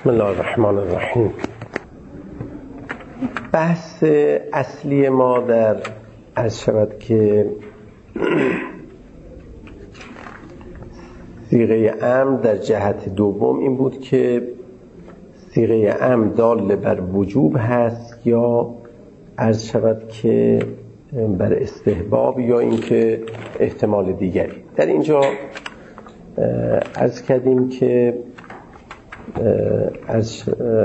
بسم الله الرحمن الرحیم. بحث اصلی ما در عرض شود که صیغه امر در جهت دوم این بود که صیغه امر دال بر وجوب هست یا عرض شود که بر استحباب یا اینکه احتمال دیگری. در اینجا عرض کردیم که از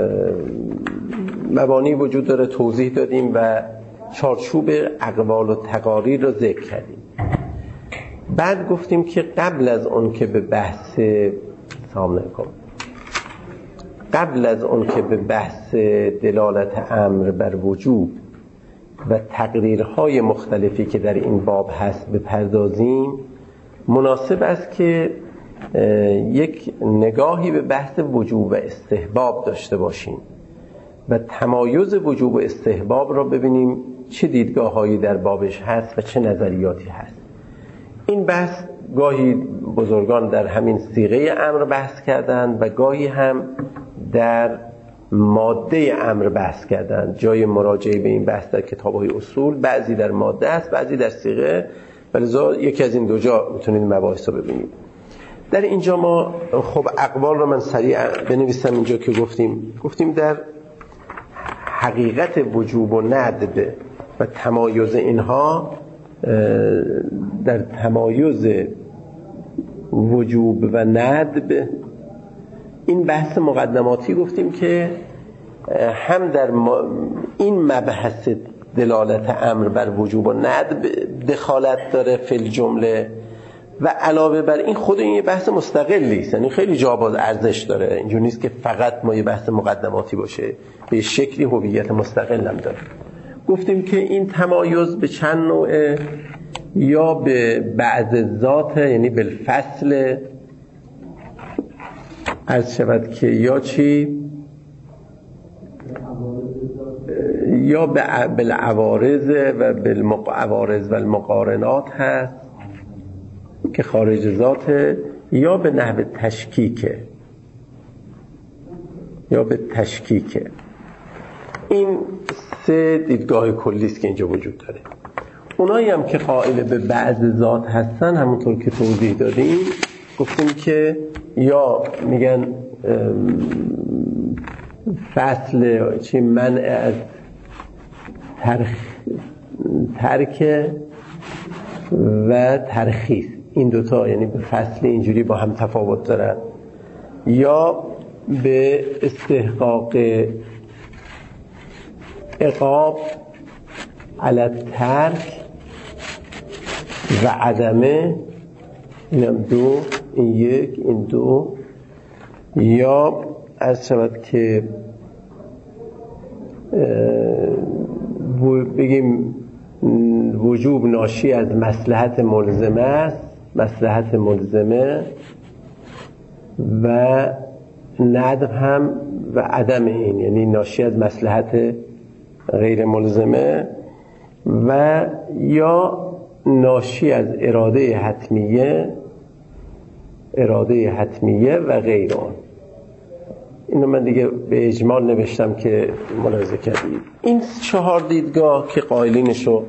مبانی وجود داره، توضیح دادیم و چارچوب اقوال و تقاریر رو ذکر کردیم. بعد گفتیم که قبل از اون که به بحث بحث دلالت امر بر وجوب و تقریرهای مختلفی که در این باب هست بپردازیم، مناسب است که یک نگاهی به بحث وجوب و استحباب داشته باشیم و تمایز وجوب و استحباب را ببینیم چه دیدگاه‌هایی در بابش هست و چه نظریاتی هست. این بحث گاهی بزرگان در همین صیغه امر بحث کردند و گاهی هم در ماده امر بحث کردند. جای مراجعه به این بحث در کتاب‌های اصول، بعضی در ماده است، بعضی در صیغه، ولذا یکی از این دو جا میتونید مباحث رو ببینید. در اینجا ما خب اقوال رو من سریع بنویسم اینجا که گفتیم در حقیقت وجوب و ندب و تمایز اینها، در تمایز وجوب و ندب این بحث مقدماتی گفتیم که هم در این مبحث دلالت امر بر وجوب و ندب دخالت داره فی الجمله و علاوه بر این خود این یه بحث مستقلی است، یعنی خیلی جا باز ارزش داره. اینجوری نیست که فقط ما یه بحث مقدماتی باشه، به شکلی هویت مستقل هم داره. گفتیم که این تمایز به چند نوعه، یا به بعض ذات یعنی بالفصل عرض شود که یا چی، یا بالعوارض و بالعوارض و المقارنات هست که خارج ذاته، یا به نحو تشکیکه یا به تشکیکه. این سه دیدگاه کلی است که اینجا وجود داره. اونایی هم که قائل به بعض ذات هستن، همونطور که توضیح دادیم گفتیم که یا میگن فصل چی منع از ترک و ترخیص، این دوتا یعنی به فصل اینجوری با هم تفاوت دارن، یا به استحقاق عقاب علی ترک و عدمه، اینم دو، این یک، این دو، یا از شود که بگیم وجوب ناشی از مصلحت ملزمه است، مصلحت ملزمه، و ندب هم و عدم این یعنی ناشی از مصلحت غیر ملزمه، و یا ناشی از اراده حتمیه و غیر آن. اینو من دیگه به اجمال نوشتم که ملاحظه کردید. این چهار دیدگاه که قائلینشو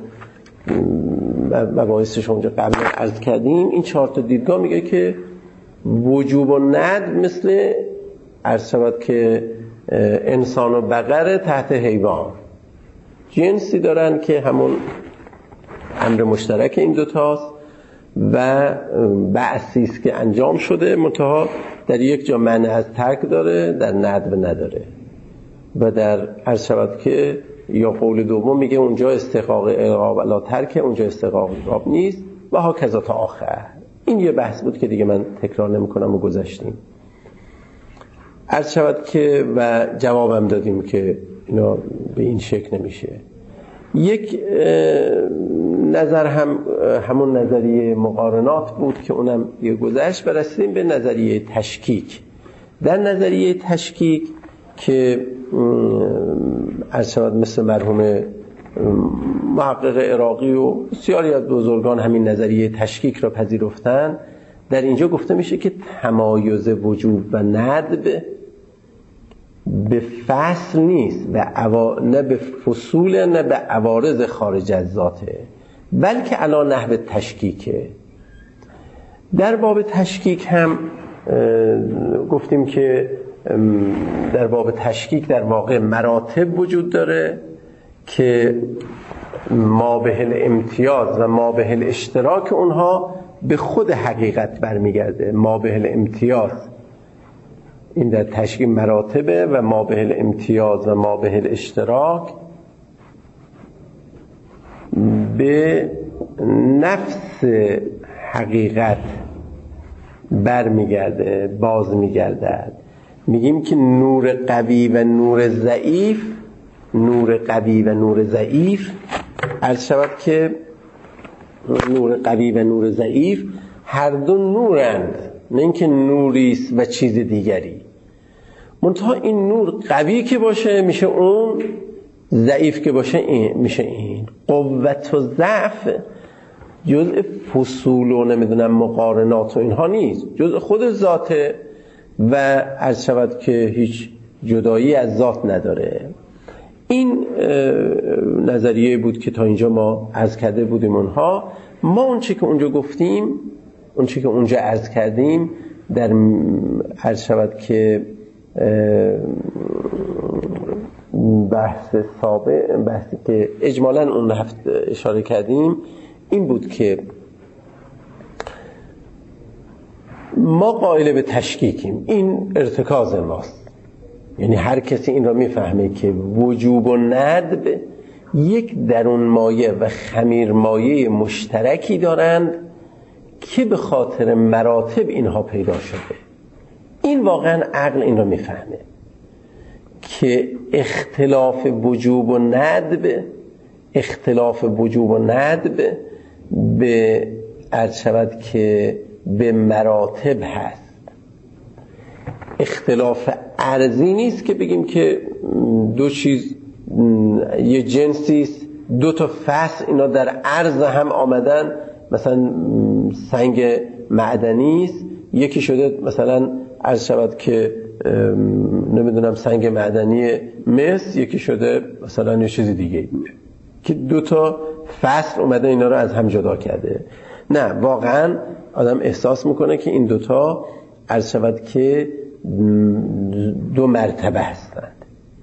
مباحثش اونجا قبل عرض کردیم، این چهار تا دیدگاه میگه که وجوب و ندب مثل عرض شود که انسان و بقره تحت حیوان، جنسی دارن که همون امر مشترک این دوتاست و بعثی است که انجام شده، منتها در یک جا منع از ترک داره، در ندب نداره، و در عرض شود که یا قول دوم میگه اونجا استحقاق عقاب علی ترک، اونجا استحقاق عقاب نیست، و ها کذا تا آخر. این یه بحث بود که دیگه من تکرار نمی کنم و گذاشتیم. عرض شود که و جوابم دادیم که اینا به این شکل نمیشه. یک نظر هم همون نظریه مقارنات بود که اونم یه گذشت، برسیم به نظریه تشکیک. در نظریه تشکیک که عرض شود مثل مرحوم محقق عراقی و بسیاری از بزرگان همین نظریه تشکیک را پذیرفتن، در اینجا گفته میشه که تمایز وجوب و ندب به فصل نیست، نه به فصول، نه به عوارض خارج از ذاته، بلکه علی نحو تشکیکه. در باب تشکیک هم گفتیم که در باب تشکیک در واقع مراتب وجود داره که مابه الامتیاز و مابه الاشتراک اونها به خود حقیقت برمیگرده. مابه الامتیاز این در تشکیک مراتبه و مابه الامتیاز و مابه الاشتراک به نفس حقیقت برمیگرده، باز میگردد. میگیم که نور قوی و نور ضعیف، نور قوی و نور ضعیف، عرض شود که نور قوی و نور ضعیف هر دو نورند، نه اینکه نوریست و چیز دیگری. منتها این نور قوی که باشه میشه اون، ضعیف که باشه این میشه این. قوت و ضعف جزء فصول و نمیدونم مقارنات و اینها نیست، جزء خود ذاته و عرض شود که هیچ جدایی از ذات نداره. این نظریه بود که تا اینجا ما عرض کرده بودیم. ما اون چی که اونجا گفتیم، اون چی که اونجا عرض کردیم در عرض شود که بحث سابق، بحثی که اجمالاً اون هفته اشاره کردیم، این بود که ما قائل به تشکیکیم، این ارتکاز ماست. یعنی هر کسی این را میفهمه که وجوب و ندب یک درون مایه و خمیر مایه مشترکی دارند که به خاطر مراتب اینها پیدا شده. این واقعا عقل این را میفهمه که اختلاف وجوب و ندب، اختلاف وجوب و ندب به عرض شود که به مراتب هست. اختلاف عرضی نیست که بگیم که دو چیز یه جنسیست، دو تا فصل اینا در عرض هم آمدن، مثلا سنگ معدنی است، یکی شده مثلا عرض شود که نمیدونم سنگ معدنی مس، یکی شده مثلا یه چیز دیگه، که دو تا فصل اومده اینا رو از هم جدا کرده. نه، واقعا آدم احساس میکنه که این دوتا عرض شود که دو مرتبه هستند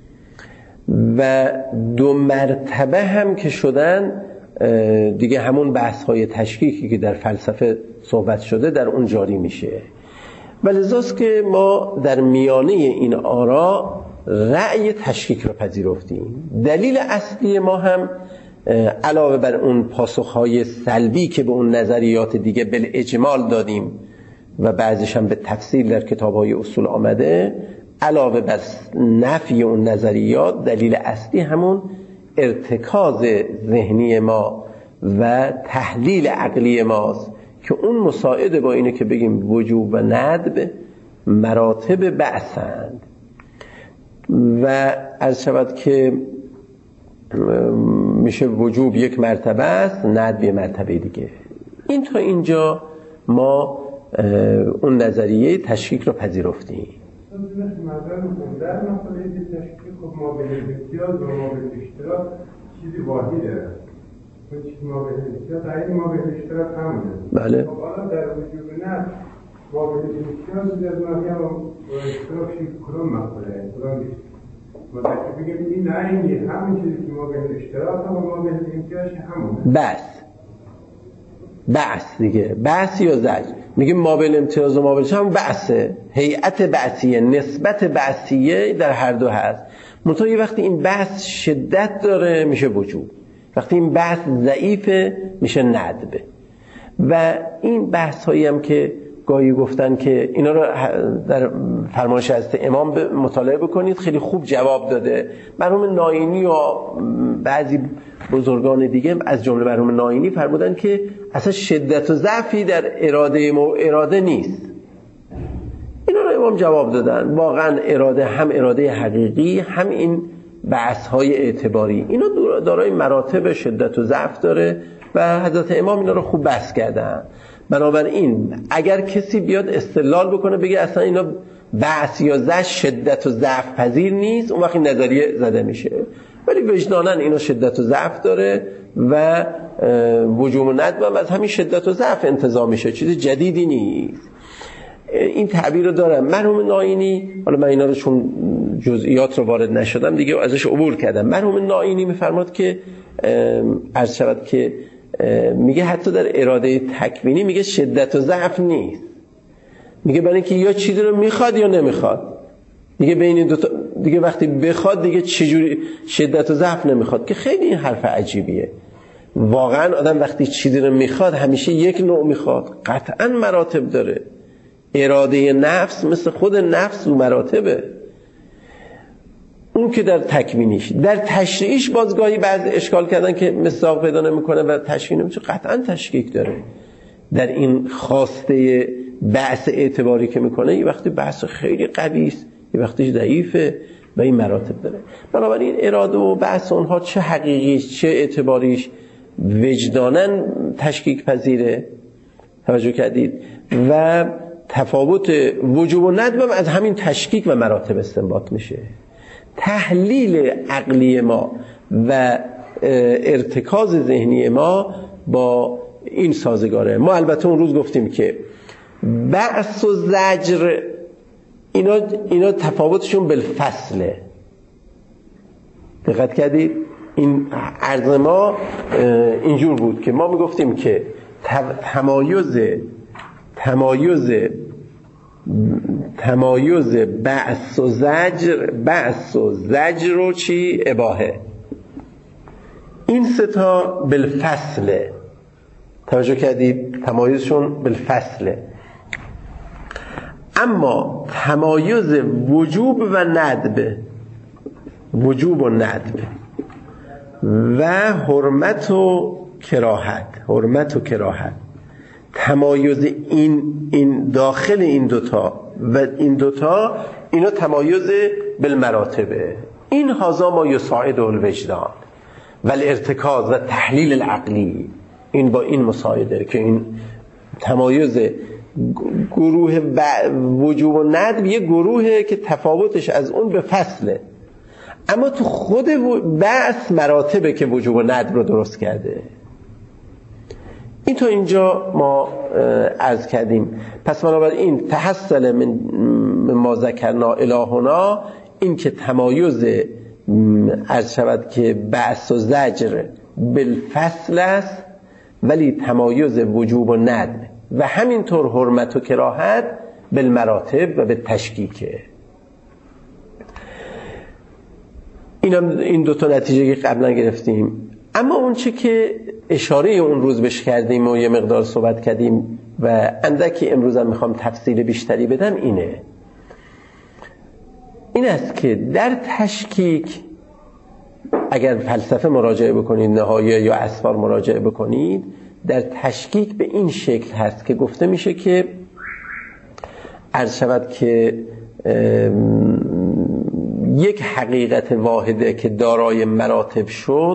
و دو مرتبه هم که شدن دیگه همون بحث های تشکیکی که در فلسفه صحبت شده در اون جاری میشه. ولذاست که ما در میانه این آرا رأی تشکیک رو پذیرفتیم. دلیل اصلی ما هم علاوه بر اون پاسخهای سلبی که به اون نظریات دیگه بالاجمال دادیم و بعضیش هم به تفصیل در کتاب‌های اصول آمده، علاوه بر نفی اون نظریات، دلیل اصلی همون ارتکاز ذهنی ما و تحلیل عقلی ماست که اون مساعده با اینه که بگیم وجوب و ندب مراتب بعثند و عرض شود که میشه وجوب یک مرتبه است، ندب یک مرتبه دیگه. این تا اینجا ما اون نظریه تشکیک رو پذیرفتیم. در مسئله تشکیک خب ما به امتیاز و ما به اشتراک چیزی واحده. اون چیزی ما به امتیاز تعیین ما به اشتراک همونه. بله. خب حالا در وجوب نه ما به امتیاز در ماهی هم اشتراک کدام مسئله کدام ما در بگیم این نه همین چیزی که ما به اشتراک هم ما به امتیاز همونه. بس دیگه، بس یا زج میگیم مابل امتیاز و مابل هم بحثه، هیئت بعثیه، نسبت بعثیه در هر دو هست. منتها یه وقتی این بحث شدت داره میشه وجوب، وقتی این بحث ضعیفه میشه ندبه. و این بحث هایی هم که گاهی گفتن که اینا رو در فرمایش از امام مطالعه بکنید، خیلی خوب جواب داده. مرحوم ناینی و بعضی بزرگان دیگه از جمله مرحوم ناینی فرمودن که اصلا شدت و ضعفی در اراده نیست. اینا رو امام جواب دادن. واقعا اراده هم اراده حقیقی، هم این بحث‌های اعتباری، اینا دارای مراتب شدت و ضعف داره و حضرت امام اینا رو خوب بحث کردن. بنابراین اگر کسی بیاد استدلال بکنه بگه اصلا اینا بعث یا زج شدت و ضعف پذیر نیست، اون وقت نظریه زده میشه. ولی وجداناً اینا شدت و ضعف داره و وجوب و ندب از همین شدت و ضعف انتزاع میشه، چیز جدیدی نیست. این تعبیر رو دارم. مرحوم نائینی، حالا من اینا رو چون جزئیات رو وارد نشدم دیگه ازش عبور کردم، مرحوم نائینی میفرماد که عرض شود که میگه حتی در اراده تکوینی میگه شدت و ضعف نیست، میگه برای اینکه یا چیزی رو میخواد یا نمیخواد. دیگه بین این دو تا دیگه وقتی بخواد دیگه چجوری شدت و ضعف نمیخواد، که خیلی این حرف عجیبیه. واقعا آدم وقتی چیزی رو میخواد همیشه یک نوع میخواد؟ قطعا مراتب داره. اراده نفس مثل خود نفس و مراتبه. اون که در تکوینیش، در تشریعیش بازگاهی بعض اشکال کردن که مصداق پیدا نمیکنه و تشکیک نمیشه. قطعا تشکیک داره در این خواسته بحث اعتباری که میکنه. یه وقتی بحث خیلی قوی است، یه وقتی ضعیفه و این مراتب داره. بنابراین اراده و بحث اونها چه حقیقیش چه اعتباریش وجداناً تشکیک پذیره. توجه کردید؟ و تفاوت وجوب و ندب از همین تشکیک و مراتب استنباط میشه. تحلیل عقلی ما و ارتکاز ذهنی ما با این سازگاره. ما البته اون روز گفتیم که بعث و زجر اینا تفاوتشون بالفصله. دقت کردید؟ این عرض ما اینجور بود که ما میگفتیم که تمایز بعث و زجر رو چی؟ اباحه. این سه تا بالفصله. توجه کردید؟ تمایزشون بالفصله. اما تمایز وجوب و ندب و حرمت و کراهت، تمایز این داخل این دوتا و این دوتا، اینا تمایز بالمراتبه. این هذا ما یساعد الوجدان و الارتکاز و تحلیل العقلی. این با این مساعده که این تمایز گروه وجوب و ندب یه گروهه که تفاوتش از اون به فصله، اما تو خود بعث مراتبه که وجوب و ندب رو درست کرده. این تا اینجا ما عرض کردیم. پس بنابراین تحصل من ما ذکرنا الهنا، این که تمایز عرض شود که بعث و زجر بالفصل است، ولی تمایز وجوب و ندب و همینطور حرمت و کراهت بالمراتب و به تشکیکه. این دو تا نتیجه که قبلا گرفتیم. اما اون چه که اشاره اون روز بهش کردیم و یه مقدار صحبت کردیم و اندکی امروز هم میخوام تفصیل بیشتری بدم، این است که در تشکیک اگر فلسفه مراجعه بکنید، نهایه یا اسفار مراجعه بکنید، در تشکیک به این شکل هست که گفته میشه که عرض شود که یک حقیقت واحده که دارای مراتب شد،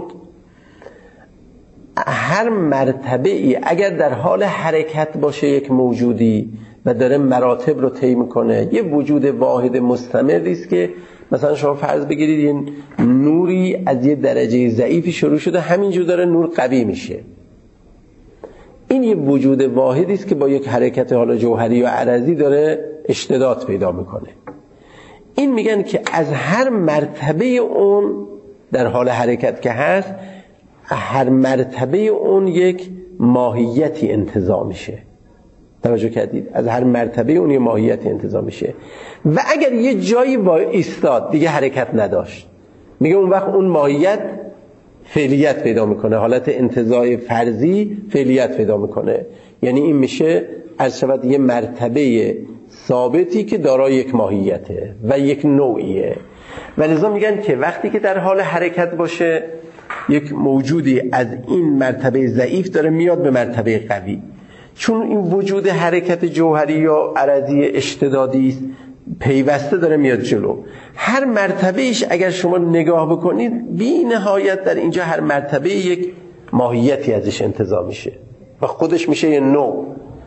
هر مرتبه ای اگر در حال حرکت باشه یک موجودی و داره مراتب رو طی میکنه، یه وجود واحد مستمری است که مثلا شما فرض بگیرید این نوری از یه درجه ضعیفی شروع شده، همینجور داره نور قوی میشه. این یه وجود واحدی است که با یک حرکت حالا جوهری یا عرضی داره اشتداد پیدا میکنه. این میگن که از هر مرتبه اون در حال حرکت که هست، هر مرتبه اون یک ماهیتی انتزاع میشه. توجه کردید؟ از هر مرتبه اون یک ماهیتی انتزاع میشه. و اگر یه جایی با ایستاد دیگه حرکت نداشت، میگه اون وقت اون ماهیت فعلیت پیدا میکنه، حالت انتزاع فرضی فعلیت پیدا میکنه. یعنی این میشه از شود یه مرتبه ثابتی که دارای یک ماهیته و یک نوعیه. و لذا میگن که وقتی که در حال حرکت باشه، یک موجودی از این مرتبه ضعیف داره میاد به مرتبه قوی، چون این وجود حرکت جوهری یا عرضی اشتدادی است، پیوسته داره میاد جلو. هر مرتبهش اگر شما نگاه بکنید، بی نهایت در اینجا هر مرتبه یک ماهیتی ازش انتزاع میشه و خودش میشه یه نوع.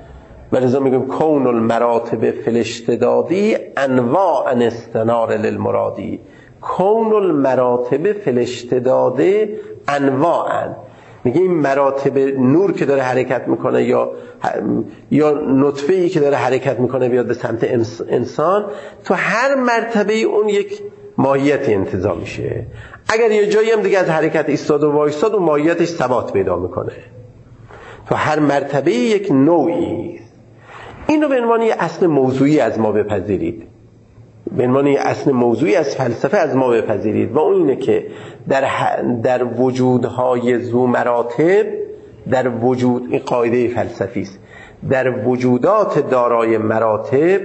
ولذا میگم کون المراتب فی الاشتدادی انواعا استنار للمرادی. کون المراتب فی الاشتدادی انواعا، میگه این مراتب نور که داره حرکت میکنه یا نطفه‌ای که داره حرکت میکنه بیاد به سمت انسان، تو هر مرتبه اون یک ماهیت انتزاع میشه. اگر یه جایی هم دیگه از حرکت ایستاد و وایستاد و ماهیتش ثبات پیدا میکنه. تو هر مرتبه یک نوعی. اینو به عنوان یه اصل موضوعی از ما بپذیرید، به عنوان یه اصل موضوعی از فلسفه از ما بپذیرید، و اون اینه که در وجودهای ذو مراتب، در وجود، این قاعده فلسفی است، در وجودات دارای مراتب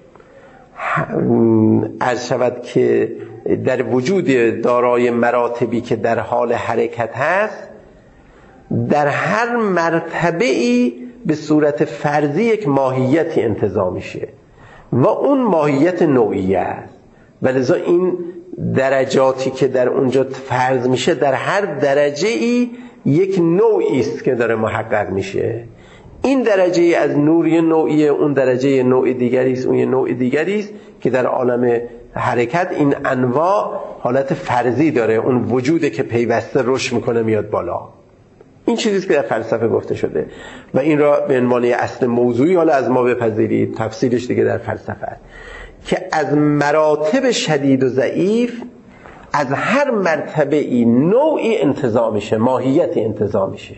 عرض شود که در وجود دارای مراتبی که در حال حرکت هست، در هر مرتبه‌ای به صورت فرضی یک ماهیتی انتزاع میشه و اون ماهیت نوعیه است. ولذا این درجاتی که در اونجا فرض میشه، در هر درجه‌ای یک نوعی است که داره محقق میشه. این درجه از نور یه نوعیه، اون درجه نوع دیگری است، اون یه نوع دیگری است که در عالم حرکت این انواع حالت فرضی داره. اون وجوده که پیوسته رشد میکنه میاد بالا. این چیزیست که در فلسفه گفته شده و این را به عنوان اصل موضوعی حالا از ما بپذیرید. تفصیلش دیگه در فلسفه است که از مراتب شدید و ضعیف، از هر مرتبه ای نوعی انتزاع میشه، ماهیتی انتزاع میشه.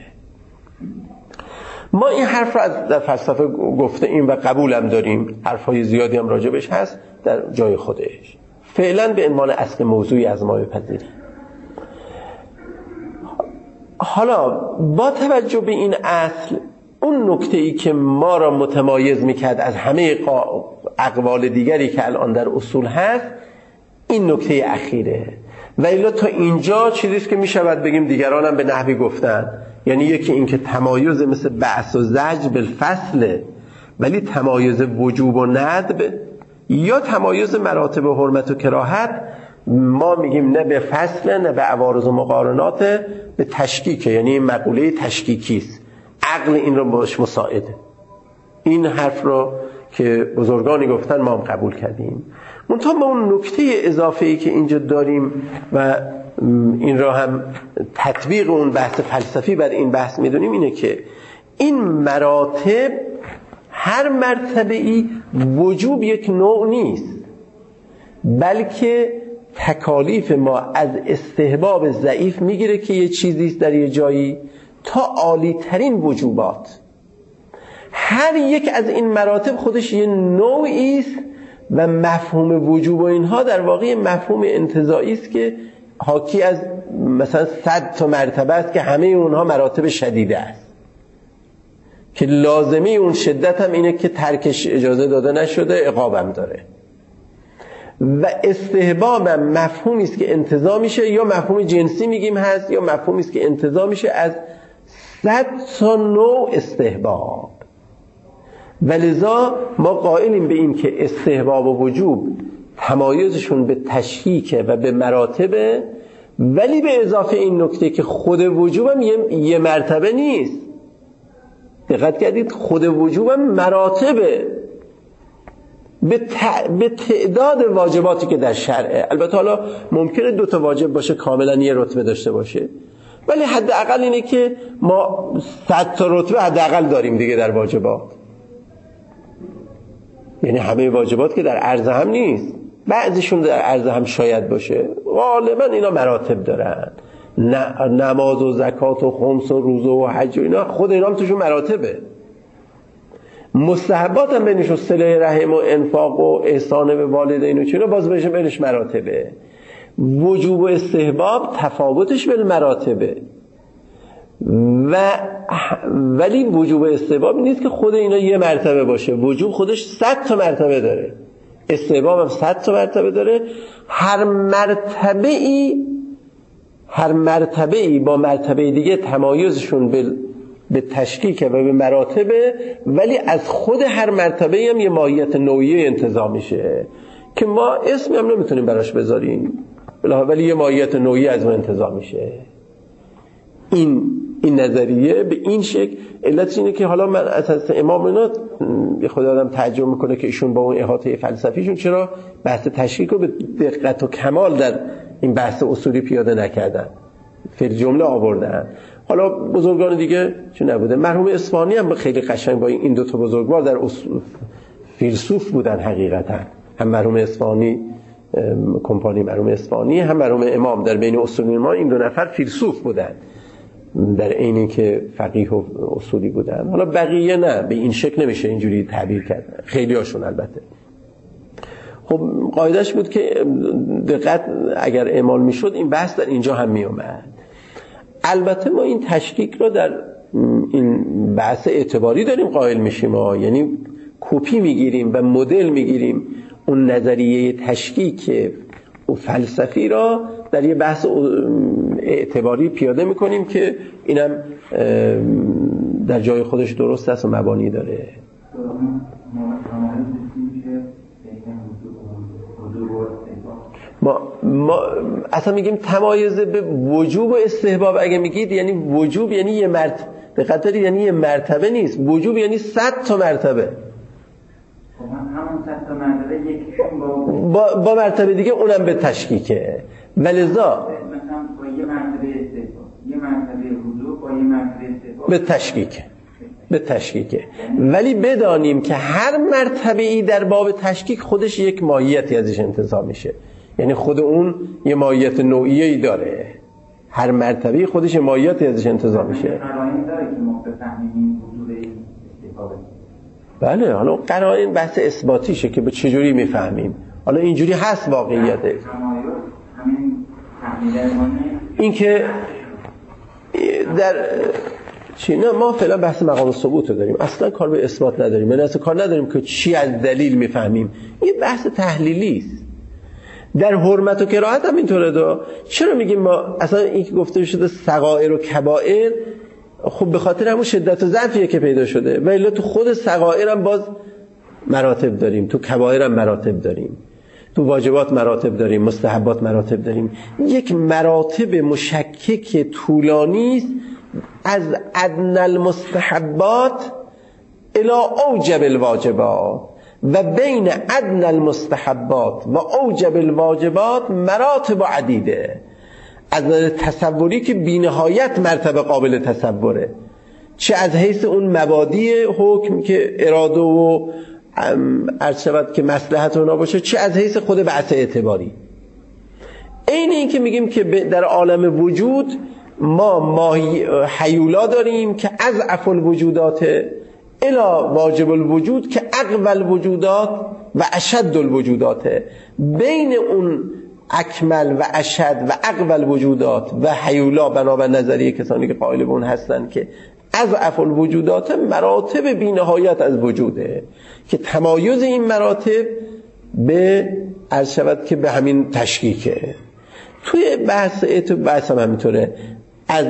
ما این حرف را در فلسفه گفته ایم و قبولم داریم، حرفای زیادی هم راجبش هست در جای خودش. فعلا به عنوان اصل موضوعی از ما بپذیرید. حالا با توجه به این اصل، اون نکته‌ای که ما را متمایز میکرد از همه اقوال دیگری که الان در اصول هست، این نکته اخیره. و الا تا اینجا چیزیست که میشود بگیم دیگران هم به نحوی گفتن، یعنی یکی این که تمایز مثل بعث و زجر بالفصل، ولی تمایز وجوب و ندب یا تمایز مراتب و حرمت و کراهت ما میگیم نه به فصل نه به عوارض و مقارنات، به تشکیکه، یعنی این مقوله تشکیکیست. عقل این رو باش مساعده. این حرف رو که بزرگانی گفتن ما هم قبول کردیم. منتها ما اون نکته اضافه‌ای که اینجا داریم و این را هم تطبیق اون بحث فلسفی بر این بحث میدونیم، اینه که این مراتب هر مرتبه‌ای وجوب یک نوع نیست، بلکه تکالیف ما از استحباب ضعیف میگیره که یه چیزیست در یه جایی تا عالی ترین وجوبات. هر یک از این مراتب خودش یه نوعی است و مفهوم وجوب و اینها در واقع مفهوم انتزاعی است که حاکی از مثلا 100 تا مرتبه است که همه اونها مراتب شدیده است، که لازمی اون شدت هم اینه که ترکش اجازه داده نشده، عقابم داره. و استحباب هم مفهومی است که انتزاع میشه، یا مفهوم جنسی میگیم هست، یا مفهومی است که انتزاع میشه از 100 تا نوع استحباب. ولذا ما قائلیم به این که استحباب و وجوب تمایزشون به تشکیک و به مراتبه، ولی به اضافه این نکته که خود وجوبم یه مرتبه نیست. دقت کردید؟ خود وجوبم مراتبه به تعداد واجباتی که در شرعه. البته حالا ممکنه 2 تا واجب باشه کاملا یه رتبه داشته باشه، ولی حداقل اینه که ما 100 تا رتبه حداقل داریم دیگه در واجبات. یعنی همه واجبات که در عرض هم نیست، بعضیشون در عرض هم شاید باشه، غالبا اینا مراتب دارن. نماز و زکات و خمس و روزه و حج و اینا خود اینا هم توشون مراتبه. مستحبات هم بینشون صله رحم و انفاق و احسان به والدین و چینا باز بینش مراتبه. وجوب و استحباب تفاوتش بین مراتبه، ولی وجوب و استحباب نیست که خود اینا یه مرتبه باشه. وجوب خودش 100 تا مرتبه داره، استحباب هم 100 تا مرتبه داره. هر مرتبه ای با مرتبه دیگه تمایزشون به تشکیک و به مراتبه، ولی از خود هر مرتبه هم یه ماهیت نوعی انتزاع میشه که ما اسمی هم نمیتونیم براش بذاریم، ولی یه ماهیت نوعی از اون انتزاع میشه. این این نظریه به این شکل. علتش اینه که حالا من اساس امام اینا خود آدم تعجب میکنه که ایشون با اون احاطه فلسفیشون چرا بحث تشکیک رو به دقت و کمال در این بحث اصولی پیاده نکردن، فعل جمله آوردن. حالا بزرگان دیگه چون نبوده. مرحوم اصفهانی هم خیلی قشنگ با این دو تا بزرگوار در فیلسوف بودن حقیقتا، هم مرحوم اصفهانی کمپانی مرحوم اصفهانی، هم مرحوم امام در بین اصولی ما این دو نفر فیلسوف بودن، در عینی که فقیه و اصولی بودن. حالا بقیه نه، به این شکل نمیشه اینجوری تعبیر کرد، خیلی هاشون البته. خب قاعدش بود که دقت اگر اعمال میشد این بحث در اینجا هم میومد. البته ما این تشکیک رو در این بحث اعتباری داریم قائل میشیم، یعنی کپی میگیریم و مدل میگیریم اون نظریه تشکیک و فلسفی را در یه بحث اعتباری پیاده میکنیم که اینم در جای خودش درست است و مبانی داره. ما اصلا میگیم تمایز به وجوب و استحباب. اگه میگید یعنی وجوب یعنی یه مرتبه، دقت دارید، یعنی یه مرتبه نیست. وجوب یعنی 100 تا مرتبه. همون 100 تا مرتبه یکیشون با مرتبه دیگه اونم به تشکیکه. ولذا مثلا با یه مرتبه استحباب، یه مرتبه وجوب با یه مرتبه استحباب به تشکیکه. ولی بدانیم که هر مرتبه ای در باب تشکیک خودش یک ماهیتی ازش انتزاع میشه، یعنی خود اون یه ماهیت نوعیه‌ای داره. هر مرتبه خودش یه ماهیتی ازش انتزاع میشه. قرائن داره که ما بفهمیم وجود استحباب. بله، حالا قرائن بحث اثباتیشه که به چجوری میفهمیم. حالا اینجوری هست واقعیته. این که در نه ما فعلا بحث مقام ثبوت رو داریم، اصلا کار به اثبات نداریم. من اصلا کار نداریم که چی از دلیل میفهمیم. این بحث تحلیلی است. در حرمت و کراهت هم اینطوره. چرا میگیم ما اصلا این که گفته شده صغائر و کبائر، خب به خاطر همون شدت و ضعفیه که پیدا شده. ولی تو خود صغائر هم باز مراتب داریم، تو کبائر هم مراتب داریم، تو واجبات مراتب داریم، مستحبات مراتب داریم. یک مراتب مشکک طولانی است، از ادنی المستحبات الی اوجب الواجبات و بین ادنی المستحبات و اوجب الواجبات مراتب عدیده. از نظر تصوری که بی‌نهایت مرتبه قابل تصوره، چه از حیث اون مبادی حکم که اراده و عرض شود که مصلحت اونا باشه، چه از حیث خود بحث اعتباری. این که میگیم که در عالم وجود ما حیولا داریم که اضعف الوجودات الی واجب الوجود که اقوى الوجودات و اشد الوجودات. بین اون اکمل و اشد و اقوى الوجودات و حیولا بنابر نظریه کسانی که قائل به اون هستن که اضعف الوجودات مراتب بی‌نهایت از وجوده، که تمایز این مراتب به عرض شود که به همین تشکیکه. توی بحث هم همینطوره. از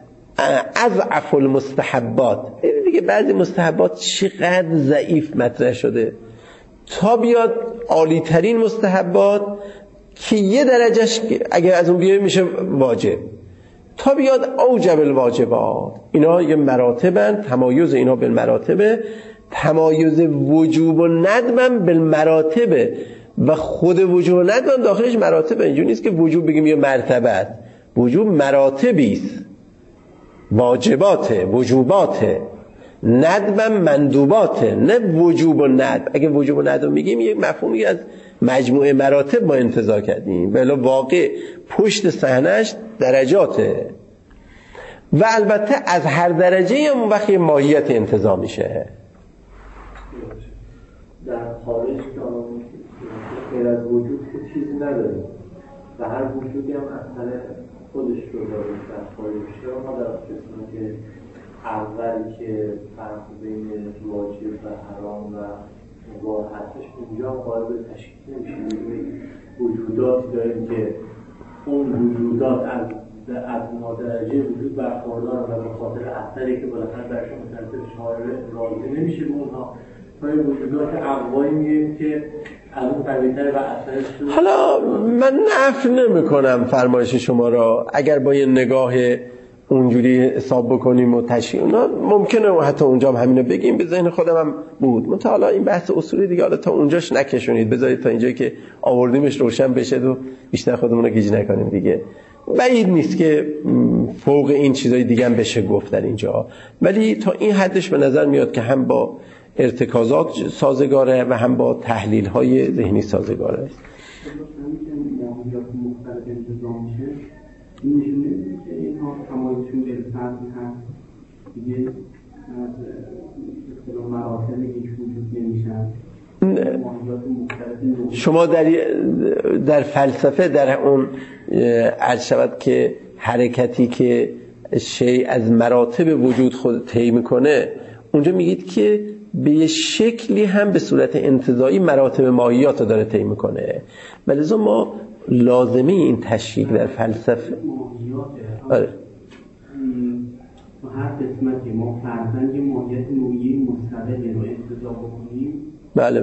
اضعف المستحبات، دیگه بعضی مستحبات چقدر ضعیف مطرح شده تا بیاد عالی ترین مستحبات که یه درجهش اگر از اون بیای میشه واجب، تا بیاد اوجب الواجبات. اینا یه مراتبن، تمایز اینا بالمراتبه، تمایز وجوب و ندبن بالمراتبه و خود وجوب و ندبن داخلش مراتبه. اینجوری نیست که وجوب بگیم یه مرتبه است. وجوب مراتبی است، واجباته، وجوباته، ندبن مندوباته، نه وجوب و ندب. اگه وجوب و ندب میگیم یک مفهومی از مجموعه مراتب ما انتزاع کردیم، ولی واقع پشت صحنه‌اش درجاته و البته از هر درجه هم وقت ماهیت انتزاع میشه. در خارج غیر از وجود که چیزی نداریم و هر وجودی هم اثر خودش رو داره در خارج. ما در قسمت که اول که فرق بین واجب و حرام و مباح هستش، اونجا قابل تشکیل نمیشه. وجوداتی داریم که اون وجودات از درجه وجود برخوردار و به خاطر اثری که بالاخره برشون مترتب شماره راضی نمیشه به اونها. ما وجودات اقوایی میگیم که از اون قوی‌تر و اثرش. حالا من نفی نمی کنم فرمایش شما را، اگر با یه نگاه اونجوری حساب بکنیم و تشریح اونا ممکنه و حتی اونجا هم همینو بگیم، به ذهن خودم هم بود. منتها حالا این بحث اصولی دیگه حالا تا اونجاش نکشونید، بذارید تا اینجایی که آوردیمش روشن بشه و بیشتر خودمون رو گیج نکنیم دیگه. بعید نیست که فوق این چیزای دیگه هم بشه گفت در اینجا، ولی تا این حدش به نظر میاد که هم با ارتکازات سازگاره و هم با تحلیل‌های ذهنی سازگاره. این نشون نمیده که اینها تمایزشون به فرد هست دیگه از اصطلاح مراتب یک وجود نمیشن. شما در فلسفه در اون عرض شود که حرکتی که شیء از مراتب وجود خود طی میکنه، اونجا میگید که به یه شکلی هم به صورت انتزاعی مراتب ماهیات رو داره طی میکنه، ولی ما لازمی این تشریح در فلسفه آره تو هر قسمتی ما فرضاً یه ماهیت نوعی مستقل رو انتزاع بکنیم. بله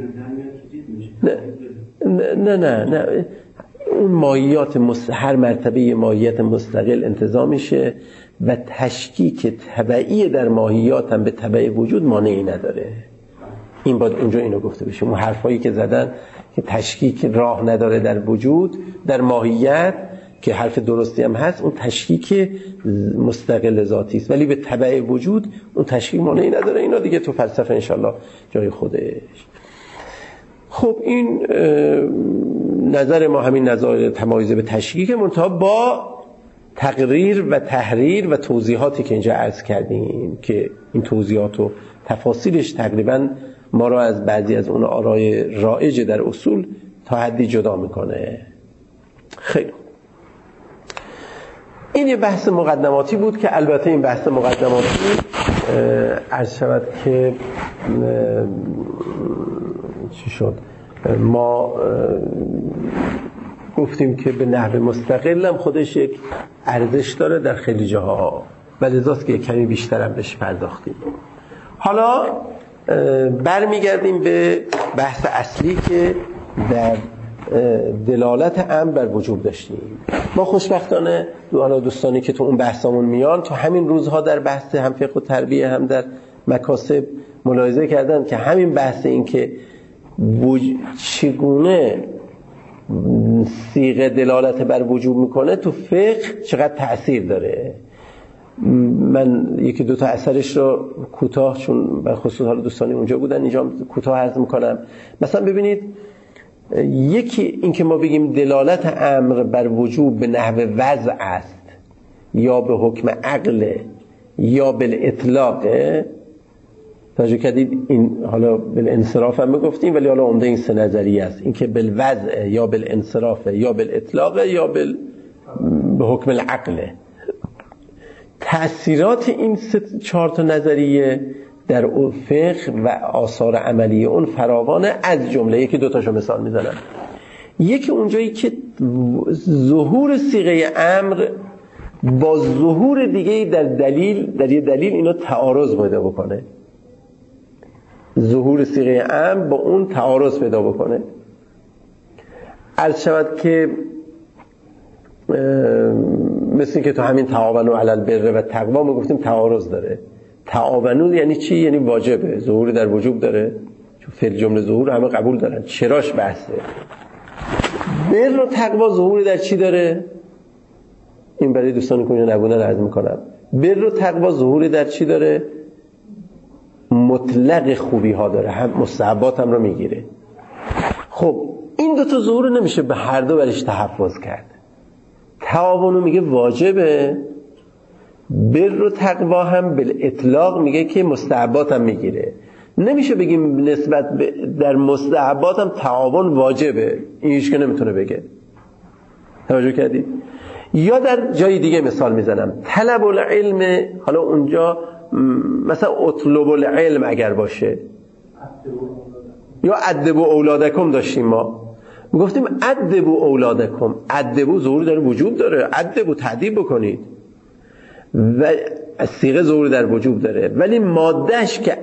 نه اون ماهیات هر مرتبه یه ماهیت مستقل انتزاع میشه و تشکیک تبعی در ماهیات هم به تبع وجود مانعی نداره. این باید اونجا اینو گفته بشه. اون حرفایی که زدن که تشکیک راه نداره در وجود در ماهیت که حرف درستی هم هست، اون تشکیک مستقل ذاتی است، ولی به تبع وجود اون تشکیک مانعی نداره. اینا دیگه تو فلسفه انشالله جای خودش. خب این نظر ما همین نظر تمایز به تشکیک، منتها با تقریر و تحریر و توضیحاتی که اینجا عرض کردیم که این توضیحات و تفاصیلش تقریبا ما را از بعضی از اون آرای رایج در اصول تا حدی جدا میکنه. خیلی این یه بحث مقدماتی بود که البته این بحث مقدماتی عرض شود که چی شد، ما گفتیم که به نحو مستقل هم خودش یک ارزش داره در خیلی جاها و لذاست که کمی بیشتر هم بهش پرداختیم. حالا برمیگردیم به بحث اصلی که در دلالت امر بر وجوب داشتیم. ما خوشبختانه دوستانی که تو اون بحثامون میان تو همین روزها در بحث هم فقه و تربیه هم در مکاسب ملاحظه کردن که همین بحث این که چگونه صیغه دلالت بر وجوب میکنه تو فقه چقدر تأثیر داره. من یکی دو تا اثرش رو کوتاه، چون به خصوص حالا دوستانی اونجا بودن اینجا کوتاه عرض میکنم. مثلا ببینید، یکی این که ما بگیم دلالت امر بر وجوب به نحو وضع است یا به حکم عقل یا بالاطلاق، توجه کردید این حالا بالانصراف هم میگفتیم، ولی حالا عمده این سه نظریه است، این که بالوضع یا بالانصراف یا بالاطلاق یا به حکم العقل. تأثیرات این چهار تا نظریه در فقه و آثار عملی اون فراوانه. از جمله یکی دو تاشو مثال میزنم. یکی اونجایی که ظهور صیغه امر با ظهور دیگه در یه دلیل اینا تعارض پیدا بکنه. ظهور صیغه امر با اون تعارض پیدا بکنه. عرض شود که مثل که تو همین تعاونوا علی البر و تقوا ما گفتیم تعارض داره. تعاونوا یعنی چی؟ یعنی واجبه، ظهور در وجوب داره، چون فعل جمله ظهور همه قبول دارن، چراش بحثه. بر و تقوا ظهور در چی داره؟ این برای دوستانی که اونجا نبودن عرض میکنم. بر و تقوا ظهور در چی داره؟ مطلق خوبی ها داره، هم مستحبات هم رو میگیره. خب این دو تا ظهور نمیشه به هر دو برش تحفظ کرد. تعاونو میگه واجبه، بر و تقوا هم بالاطلاق میگه که مستحبات هم میگیره. نمیشه بگیم نسبت در مستحبات هم تعاون واجبه، این هیچ که نمیتونه بگه. توجه کردید؟ یا در جای دیگه مثال میزنم، طلب العلم، حالا اونجا مثلا اطلب العلم اگر باشه، یا ادبوا اولادکم داشتیم، ما گفتیم ادبوا اولادکم، ادبوا ظهور در وجوب داره، ادبوا تأدیب بکنید و صیغه ظهور در وجوب داره، ولی مادهش که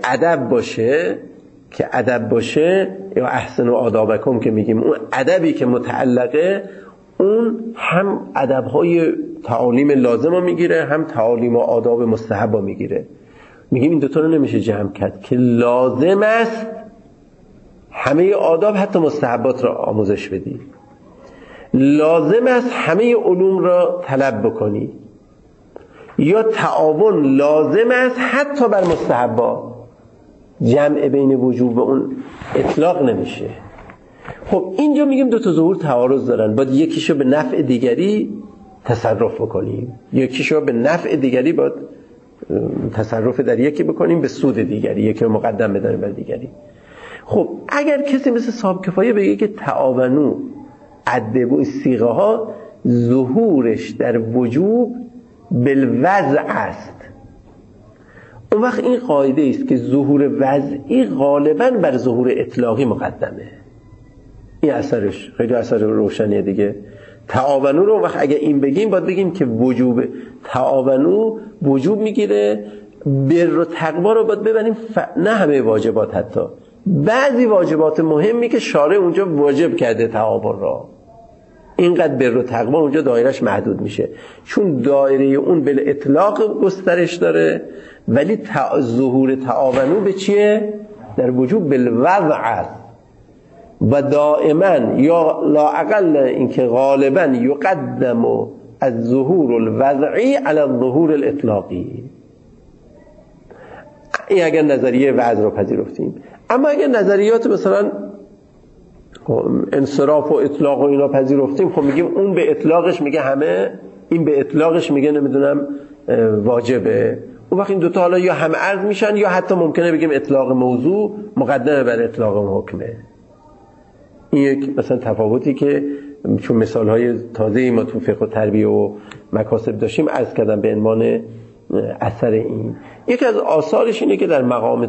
ادب باشه یا احسنوا آدابکم که میگیم، اون ادبی که متعلقه اون هم ادب‌های تعالیم لازم رو میگیره، هم تعالیم و آداب مستحب رو میگیره. میگیم این دوتا رو نمیشه جمع کرد که لازم است همه آداب حتی مستحبات را آموزش بدی، لازم است همه علوم را طلب بکنی، یا تعاون لازم است حتی بر مستحبات. جمع بین وجوب و اون اطلاق نمیشه. خب اینجا میگیم دو تا ظهور تعارض دارن، باید یکیشو به نفع دیگری تصرف بکنیم، یکیشو به نفع دیگری باید تصرف در یکی بکنیم به سود دیگری، یکی رو مقدم بداریم بر دیگری. خب اگر کسی مثل صاحب کفایه بگه که تعاونو ادبو صیغه ها ظهورش در وجوب بالوضع است، اون وقت این قاعده است که ظهور وضعی غالباً بر ظهور اطلاقی مقدمه. این اثرش خیلی اثر روشنیه دیگه. تعاونو رو وقت اگه این بگیم باید بگیم که وجوب تعاونو وجوب میگیره، بر و تقوا رو باید ببینیم نه همه واجبات، حتی بعضی واجبات مهمی که شارع اونجا واجب کرده تعاون را، اینقدر بر و تقوا اونجا دایرش محدود میشه، چون دایره اون بل اطلاق گسترش داره، ولی ظهور تعاونو به چیه؟ در وجوب بالوضع است. و دائما یا لا اقل اینکه غالبا یقدم از ظهور الوضعی علی الظهور الاطلاقی. این اگر نظریه وضع رو پذیرفتیم. اما اگر نظریات مثلا انصراف و اطلاق و اینا پذیرفتیم، خب میگیم اون به اطلاقش میگه همه، این به اطلاقش میگه نمیدونم واجبه. اون وقت این دوتا حالا یا هم عرض میشن، یا حتی ممکنه بگیم اطلاق موضوع مقدمه بر اطلاق حکمه. این یک مثلا تفاوتی که چون مثالهای تازه‌ای ما تو فقه و تربیه و مکاسب داشتیم عرض کردم به عنوان اثر این. یکی از آثارش اینه که در مقام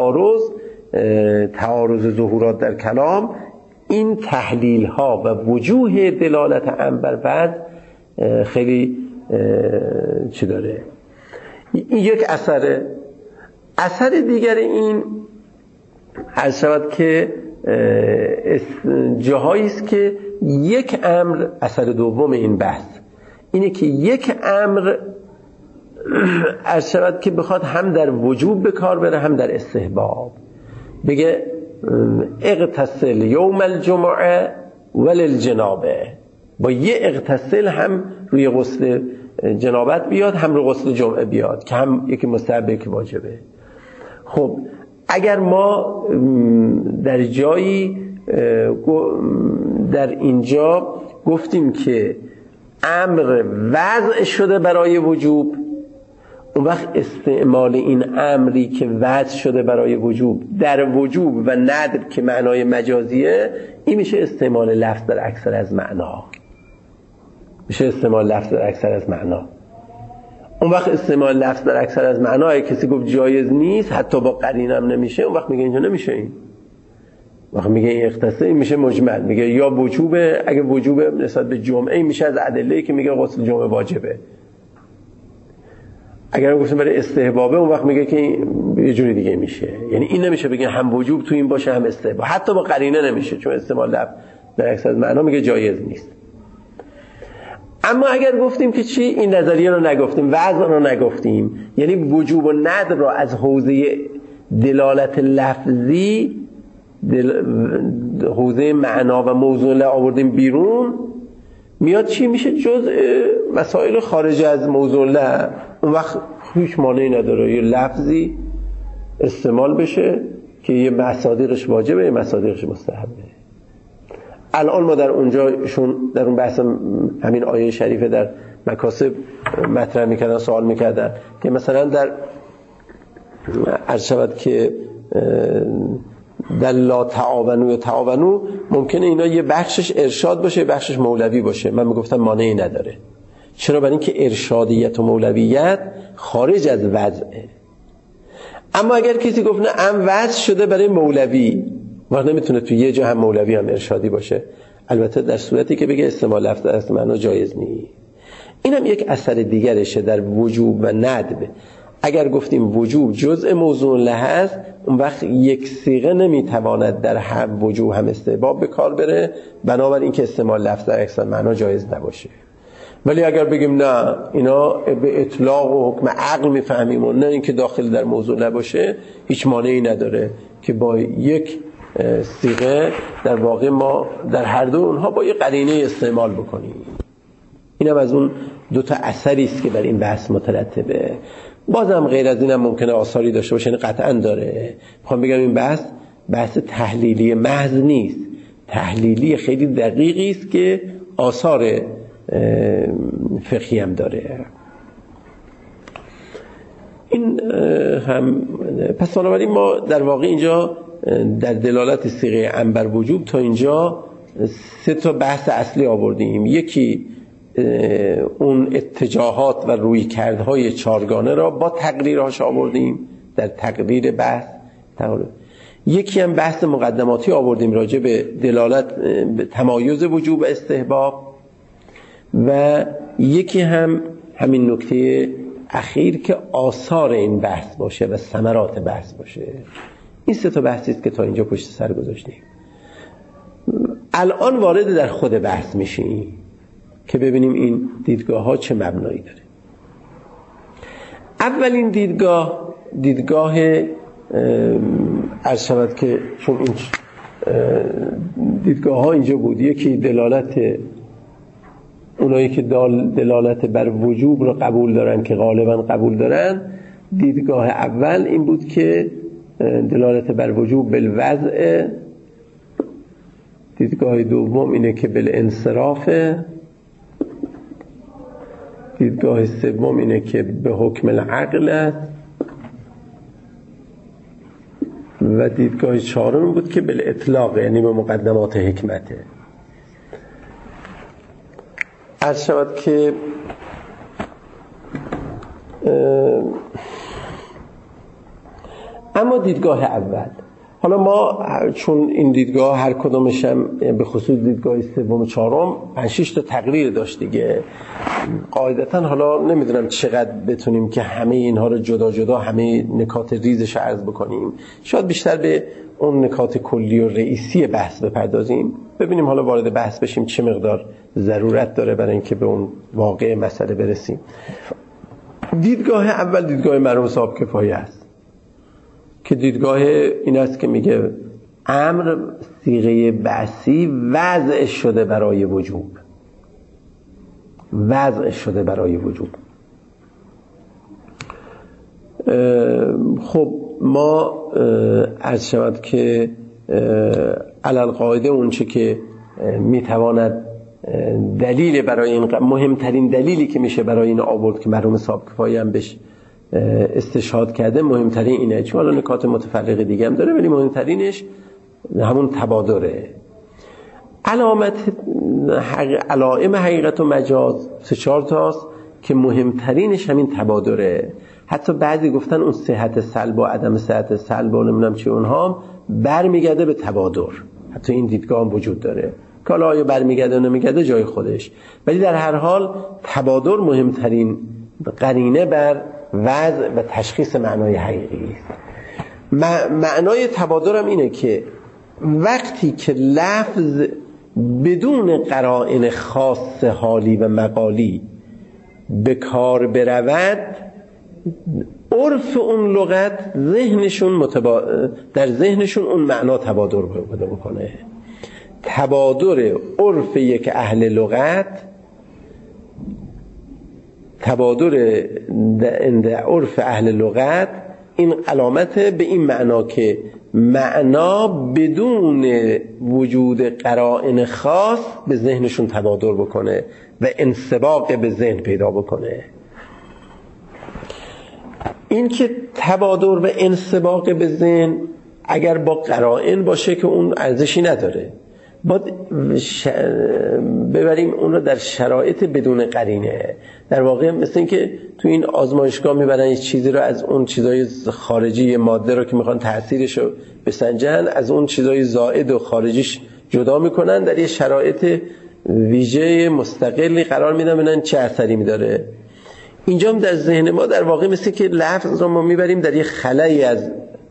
تعارض ظهورات در کلام، این تحلیل ها و وجوه دلالت هم بر بعد خیلی چی داره. این یک اثره. اثر دیگر این عرض شود که جاهایی است که یک امر، اثر دوم این بحث اینه که یک امر عرض شود که بخواد هم در وجوب به کار بره هم در استحباب. بگه اغتسل یوم الجمعه وللجنابه، با یه اغتسل هم روی غسل جنابت بیاد هم روی غسل جمعه بیاد، که هم یکی مستحب یکی واجبه. خب اگر ما در جایی در اینجا گفتیم که امر وضع شده برای وجوب، اون وقت استعمال این امری که وضع شده برای وجوب در وجوب و ندب که معنای مجازیه، این میشه استعمال لفظ در اکثر از معنا. میشه استعمال لفظ در اکثر از معنا. اون وقت استعمال لفظ در اکثر از معنا کسی گفت جایز نیست، حتی با قرینه هم نمیشه، اون وقت میگه اینجا نمیشه. این وقت میگه این اختصاص، این میشه مجمل، میگه یا وجوبه، اگه وجوبه نسبت به جمعه این میشه از ادله‌ای که میگه غسل جمعه واجبه. اگر گفتیم برای استحبابه، اون وقت میگه که یه جوری دیگه میشه. یعنی این نمیشه بگه هم وجوب تو این باشه هم استحباب، حتی با قرینه نمیشه، چون استعمال لفظ در اکثر از معنا میگه جایز نیست. اما اگر گفتیم که چی، این نظریه رو نگفتیم، وضع رو نگفتیم، یعنی وجوب و ندب رو از حوزه دلالت لفظی حوزه معنا و موضوع آوردیم بیرون، میاد چی میشه؟ جزء مسائل خارج از موضوع له. اون وقت هیچ مانعی نداره یه لفظی استعمال بشه که یه مصادیقش واجبه یه مصادیقش مستحبه. الان ما در اونجاشون در اون بحث همین آیه شریفه در مکاسب مطرح میکردن، سوال میکردن که مثلا در عرض شود که در لا تعاونو یا تعاونو ممکنه اینا یه بخشش ارشاد باشه یه بخشش مولوی باشه. من میگفتم مانعی نداره. چرا؟ برای اینکه ارشادیت و مولویت خارج از وضعه. اما اگر کسی گفت نه ام وضع شده برای مولوی، وقت نمیتونه تو یه جا هم مولوی هم ارشادی باشه، البته در صورتی که بگه استعمال لفظ در معنا جایز نیست. اینم یک اثر دیگرشه در وجوب و ندب. اگر گفتیم وجوب جزء موضوع له هست، اون وقت یک صیغه نمیتواند در هر وجوب هم استحباب به کار بره، بنابراین که استعمال لفظ در اکثر معنا جایز نباشه. ولی اگر بگیم نه اینا به اطلاق و حکم عقل میفهمیم و نه اینکه داخل در موضوع نباشه، هیچ مانعی نداره که با یک صیغه در واقع ما در هر دو اونها با یک قرینه استعمال بکنیم. اینم از اون دو تا اثری است که بر این بحث مترتبه. بازم غیر از اینم ممکنه آثاری داشته باشه، قطعا داره. میخوام بگم این بحث تحلیلی محض نیست، تحلیلی خیلی دقیقی است که آثار فقهی هم داره. این هم پس بنابراین ما در واقع اینجا در دلالت صیغه عنبر وجوب تا اینجا 3 تا بحث اصلی آوردیم. یکی اون اتجاهات و رویکردهای چارگانه را با تقریرهاش آوردیم در تقریر بحث. یکی هم بحث مقدماتی آوردیم راجع به دلالت به تمایز وجوب و استحباب، و یکی هم همین نکته اخیر که آثار این بحث باشه و ثمرات بحث باشه. این 3 تا بحثی است که تا اینجا پشت سر گذاشتیم. الان وارد در خود بحث میشیم که ببینیم این دیدگاه ها چه مبنایی داره. اولین دیدگاه عرض شود که چون این دیدگاه ها اینجا بود، یکی دلالت اونایی که دلالت بر وجوب رو قبول دارن که غالبا قبول دارن، دیدگاه اول این بود که دلالت بر وجوب بالوضع، دیدگاه دوم اینه که بالانصراف، دیدگاه سوم اینه که به حکم العقل است، و دیدگاه چهارم بود که بالاطلاق، یعنی به مقدمات حکمته. عرض شود که اما دیدگاه اول، حالا ما چون این دیدگاه هر کدومش هم به خصوص دیدگاه سوم و چهارم 5-6 تا تقریر داشت دیگه، قاعدتا حالا نمیدونم چقدر بتونیم که همه اینها رو جدا جدا همه نکات ریزش عرض بکنیم، شاید بیشتر به اون نکات کلی و رئیسی بحث بپردازیم، ببینیم حالا وارد بحث بشیم چه مقدار ضرورت داره برای اینکه به اون واقع مسئله برسیم. دیدگاه اول دیدگاه مرحوم صاحب کفایه است که دیدگاه این است که میگه امر صیغه بعثی وضع شده برای وجوب، وضع شده برای وجوب. خب ما عرض شود که علل قاعده اون چه که میتواند دلیل برای این، مهمترین دلیلی که میشه برای این آورد که مرحوم صاحب کفایه هم بهش استشهاد کرده، مهمترین اینه، چون حالا نکات متفرق دیگه هم داره ولی مهمترینش همون تبادره. علائم حقیقت و مجاز 3-4 تاست که مهمترینش همین تبادره. حتی بعضی گفتن اون صحت سلب و عدم صحت سلب و نمیدونم چی اونها برمیگرده به تبادر. حتی این دیدگاه هم وجود داره که حالا آیا برمیگرده و نمیگرده جای خودش، ولی در هر حال تبادر مهمترین قرینه بر وضع و تشخیص معنای حقیقی است. معنای تبادر هم اینه که وقتی که لفظ بدون قرائن خاص حالی و مقالی به کار برود، عرف اون لغت ذهنشون در ذهنشون اون معنا تبادر پیدا بکنه. تبادر عرف یک اهل لغت، تبادر عند عرف اهل لغت، این علامت به این معنا که معنا بدون وجود قرائن خاص به ذهنشون تبادر بکنه و انسباق به ذهن پیدا بکنه. این که تبادر و انسباق به ذهن اگر با قرائن باشه که اون ارزشی نداره، باید ببریم اون رو در شرایط بدون قرینه. در واقع مثل این که تو این آزمایشگاه میبرن یه چیزی رو از اون چیزای خارجی ماده رو که میخوان تأثیرش رو بسنجن از اون چیزای زائد و خارجیش جدا میکنن، در یه شرایط ویژه مستقلی قرار میدن ببینن چه اثری میداره. اینجا هم در ذهن ما در واقع مثل که لفظ را ما میبریم در یک خلایی از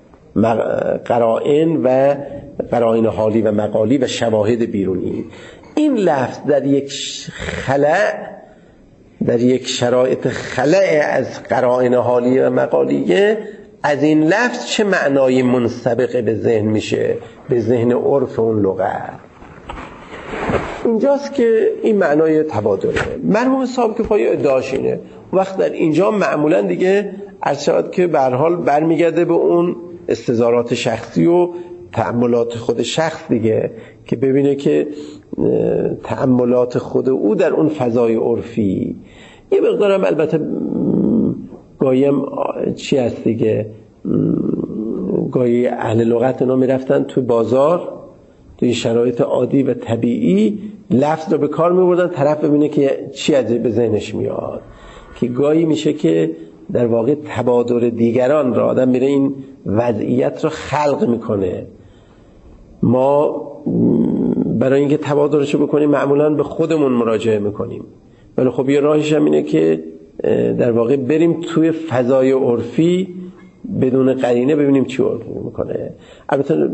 قرائن و قرائن حالی و مقالی و شواهد بیرونی. این لفظ در یک خلا، در یک شرایط خلأ از قرائن حالی و مقالیه، از این لفظ چه معنای منسبقه به ذهن میشه، به ذهن عرف اون لغت؟ اینجاست که این معنای تبادله. مرحوم صاحب کفایه ادعاش اینه. وقت در اینجا معمولا دیگه عرض شود که به هر حال برمیگرده به اون استظهارات شخصی و تأملات خود شخص دیگه، که ببینه که تأملات خود او در اون فضای عرفی یه مقدارم البته گایم چی هست دیگه، گاهی اهل لغت اینا میرفتن تو بازار توی شرایط عادی و طبیعی لفظ رو به کار میبردن طرف ببینه که چی از به ذهنش میاد، که گاهی میشه که در واقع تبادر دیگران را آدم میره این وضعیت رو خلق میکنه. ما برای اینکه تبادرشو بکنیم معمولا به خودمون مراجعه میکنیم، ولی خب یه راهش هم اینه که در واقع بریم توی فضای عرفی بدون قرینه ببینیم چی عرفی میکنه. البته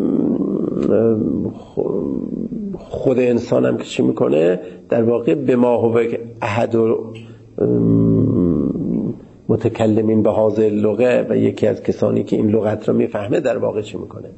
خود انسان هم که چی میکنه در واقع به ما هو احد متکلمین به هذه اللغه و یکی از کسانی که این لغت رو میفهمه در واقع چی میکنه.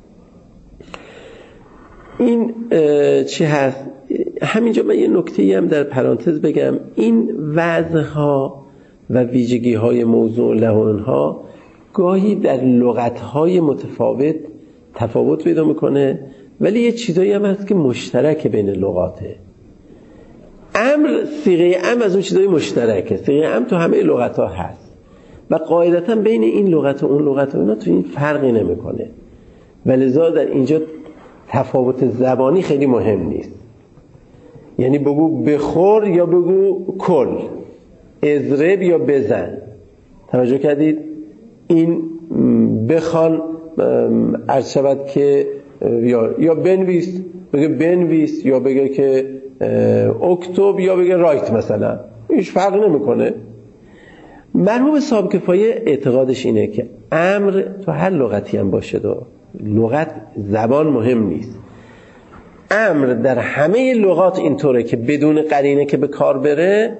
این چی هست؟ همینجا من یه نکته‌ای هم در پرانتز بگم. این وضعها و ویژگی‌های موضوع لحن‌ها گاهی در لغت‌های متفاوت تفاوت پیدا میکنه، ولی یه چیزایی هم هست که مشترک بین لغاته. امر، صیغه امر از اون چیزای مشترکه. صیغه امر تو همه لغت‌ها هست و قاعدتاً بین این لغت و اون لغت و اینا تو این فرقی نمیکنه، ولذا در اینجا تفاوت زبانی خیلی مهم نیست. یعنی بگو بخور یا بگو کل، اضرب یا بزن. توجه کردید؟ این بخوان عرض شود که یا بنویس بگه بنویس، یا بگه که اکتب یا بگه رایت مثلا، هیچ فرق نمیکنه. مرحوم صاحب کفایه اعتقادش اینه که امر تو هر لغتی هم باشه، لغت زبان مهم نیست، امر در همه لغات اینطوره که بدون قرینه که به کار بره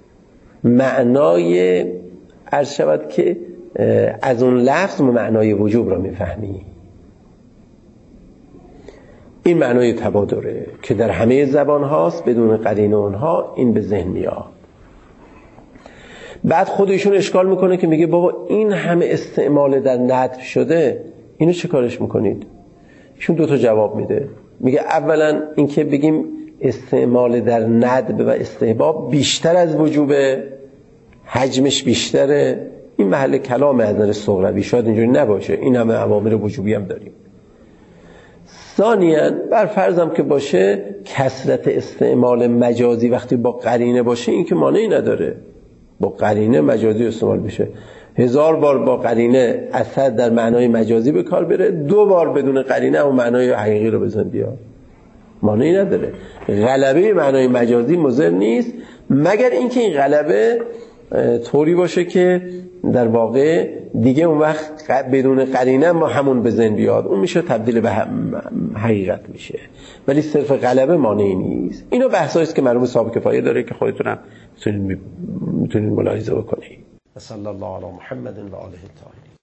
معنای عرض شود که از اون لفظ معنای وجوب را میفهمی. این معنای تبادره که در همه زبان هاست، بدون قرینه اونها این به ذهن میاد. بعد خودشون اشکال میکنه که میگه بابا این همه استعمال در ندب شده، اینو چه کارش میکنید؟ ایشون دو تا جواب میده. میگه اولا اینکه بگیم استعمال در ندب و استحباب بیشتر از وجوبه، حجمش بیشتره، این محل کلام از نظر سغربی، شاید اینجوری نباشه، این همه اوامر وجوبی هم داریم. ثانیاً بر فرضم که باشه کثرت استعمال مجازی وقتی با قرینه باشه این که مانعی نداره، با قرینه مجازی استعمال بشه، 1000 بار با قرینه اثر در معنای مجازی به کار بره، 2 بار بدون قرینه اون معنای حقیقی رو بزن بیاد، مانعی نداره. غلبه معنای مجازی مضر نیست، مگر اینکه این غلبه طوری باشه که در واقع دیگه اون وقت بدون قرینه ما همون به ذهن بیاد، اون میشه تبدیل به حقیقت میشه، ولی صرف غلبه مانعی نیست. اینو بحثایی است که مرحوم صاحب کفایه داره که خودتونم میتونید ملاحظه بکنید. صلی الله علی محمد و آله الطاهرین.